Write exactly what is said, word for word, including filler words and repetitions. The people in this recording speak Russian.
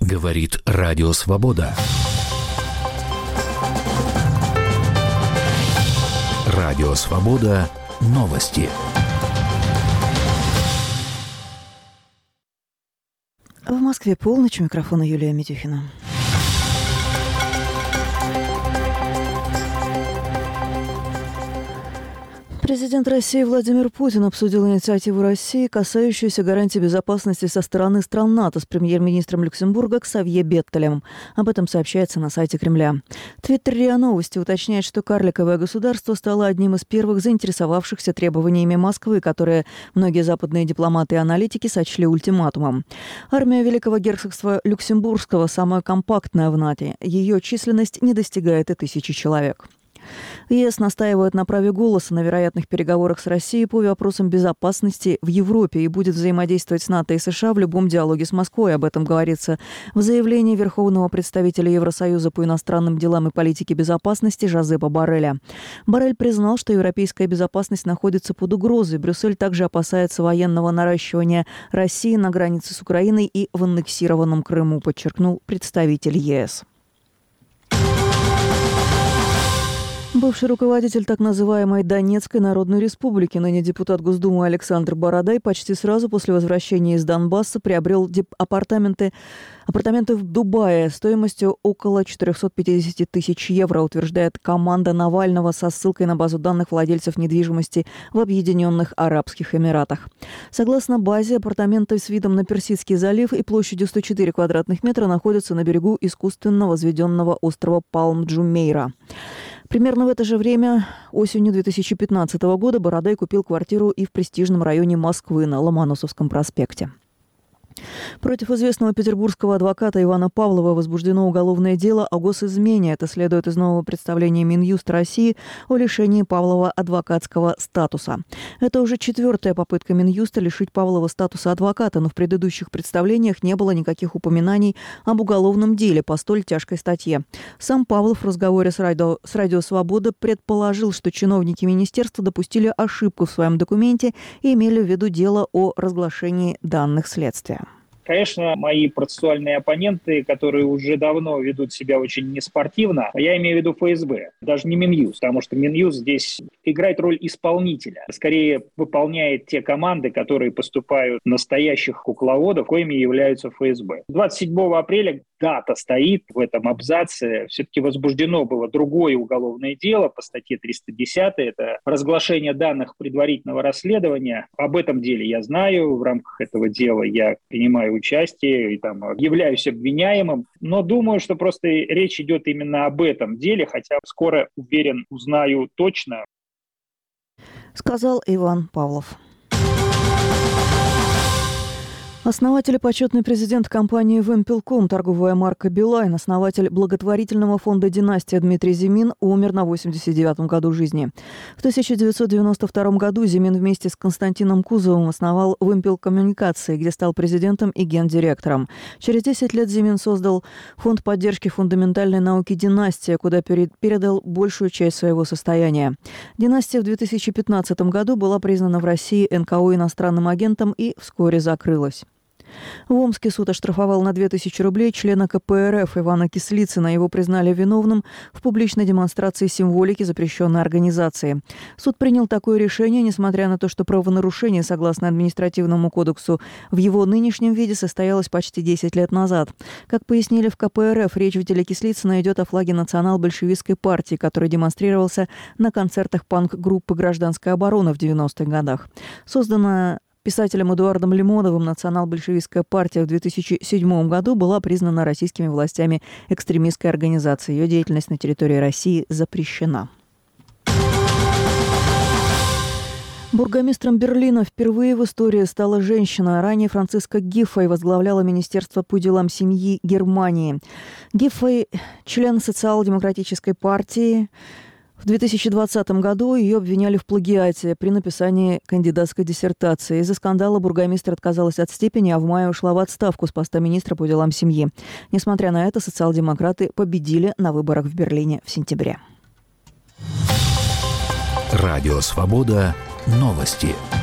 Говорит Радио Свобода. Радио Свобода. Новости. В Москве полночь. У микрофона Юлия Медюхина. Президент России Владимир Путин обсудил инициативу России, касающуюся гарантий безопасности со стороны стран НАТО, с премьер-министром Люксембурга Ксавье Беттелем. Об этом сообщается на сайте Кремля. Твиттер РИА Новости уточняет, что карликовое государство стало одним из первых заинтересовавшихся требованиями Москвы, которые многие западные дипломаты и аналитики сочли ультиматумом. Армия Великого Герцогства Люксембургского самая компактная в НАТО. Ее численность не достигает и тысячи человек. ЕС настаивает на праве голоса на вероятных переговорах с Россией по вопросам безопасности в Европе и будет взаимодействовать с НАТО и США в любом диалоге с Москвой. Об этом говорится в заявлении Верховного представителя Евросоюза по иностранным делам и политике безопасности Жозепа Борреля. Боррель признал, что европейская безопасность находится под угрозой. Брюссель также опасается военного наращивания России на границе с Украиной и в аннексированном Крыму, подчеркнул представитель ЕС. Бывший руководитель так называемой Донецкой Народной Республики, ныне депутат Госдумы Александр Бородай, почти сразу после возвращения из Донбасса приобрел апартаменты, апартаменты в Дубае стоимостью около четыреста пятьдесят тысяч евро, утверждает команда Навального со ссылкой на базу данных владельцев недвижимости в Объединенных Арабских Эмиратах. Согласно базе, апартаменты с видом на Персидский залив и площадью сто четыре квадратных метра находятся на берегу искусственно возведенного острова Палм-Джумейра. Примерно в это же время, осенью две тысячи пятнадцатого года, Бородай купил квартиру и в престижном районе Москвы на Ломоносовском проспекте. Против известного петербургского адвоката Ивана Павлова возбуждено уголовное дело о госизмене. Это следует из нового представления Минюста России о лишении Павлова адвокатского статуса. Это уже четвертая попытка Минюста лишить Павлова статуса адвоката, но в предыдущих представлениях не было никаких упоминаний об уголовном деле по столь тяжкой статье. Сам Павлов в разговоре с радио, с радио «Свобода» предположил, что чиновники министерства допустили ошибку в своем документе и имели в виду дело о разглашении данных следствия. Конечно, мои процессуальные оппоненты, которые уже давно ведут себя очень неспортивно, я имею в виду ФСБ, даже не Минюст, потому что Минюст здесь играет роль исполнителя, скорее выполняет те команды, которые поступают настоящих кукловодов, коими являются ФСБ. двадцать седьмого апреля дата стоит в этом абзаце, все-таки возбуждено было другое уголовное дело по статье триста десять, это разглашение данных предварительного расследования. Об этом деле я знаю, в рамках этого дела я принимаю участие и там являюсь обвиняемым, но думаю, что просто речь идет именно об этом деле, хотя скоро, уверен, узнаю точно. Сказал Иван Павлов. Основатель и почетный президент компании «Вимпелком», торговая марка «Билайн», основатель благотворительного фонда «Династия» Дмитрий Зимин умер на восемьдесят девятом году жизни. В тысяча девятьсот девяносто втором году Зимин вместе с Константином Кузовым основал «Вимпел Коммуникации», где стал президентом и гендиректором. Через десять лет Зимин создал фонд поддержки фундаментальной науки «Династия», куда передал большую часть своего состояния. «Династия» в две тысячи пятнадцатом году была признана в России эн ка о иностранным агентом и вскоре закрылась. В Омске суд оштрафовал на две тысячи рублей члена ка пэ эр эф Ивана Кислицына. Его признали виновным в публичной демонстрации символики запрещенной организации. Суд принял такое решение, несмотря на то, что правонарушение, согласно административному кодексу, в его нынешнем виде состоялось почти десять лет назад. Как пояснили в ка пэ эр эф, речь в деле Кислицына идет о флаге национал-большевистской партии, который демонстрировался на концертах панк-группы «Гражданская оборона» в девяностых годах. Созданная писателем Эдуардом Лимоновым национал-большевистская партия в две тысячи седьмом году была признана российскими властями экстремистской организацией. Ее деятельность на территории России запрещена. Бургомистром Берлина впервые в истории стала женщина. Ранее Франциска Гиффей возглавляла Министерство по делам семьи Германии. Гиффей – член социал-демократической партии. В две тысячи двадцатом году ее обвиняли в плагиате при написании кандидатской диссертации. Из-за скандала бургомистр отказалась от степени, а в мае ушла в отставку с поста министра по делам семьи. Несмотря на это, социал-демократы победили на выборах в Берлине в сентябре. Радио «Свобода». Новости.